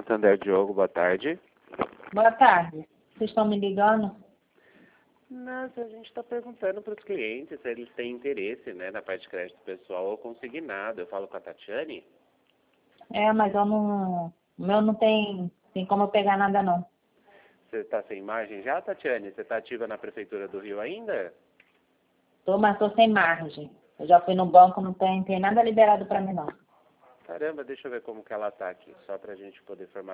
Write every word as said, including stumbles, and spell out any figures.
Santander, Diogo, boa tarde. Boa tarde. Vocês estão me ligando? Nossa, a gente está perguntando para os clientes se eles têm interesse, né, na parte de crédito pessoal ou consignado. Eu falo com a Tatiane? É, mas eu não... O meu não tem, tem como eu pegar nada, não. Você está sem margem já, Tatiane? Você está ativa na Prefeitura do Rio ainda? Tô, mas tô sem margem. Eu já fui no banco, não tem, tem nada liberado para mim, não. Caramba, deixa eu ver como que ela está aqui, só para a gente poder formar.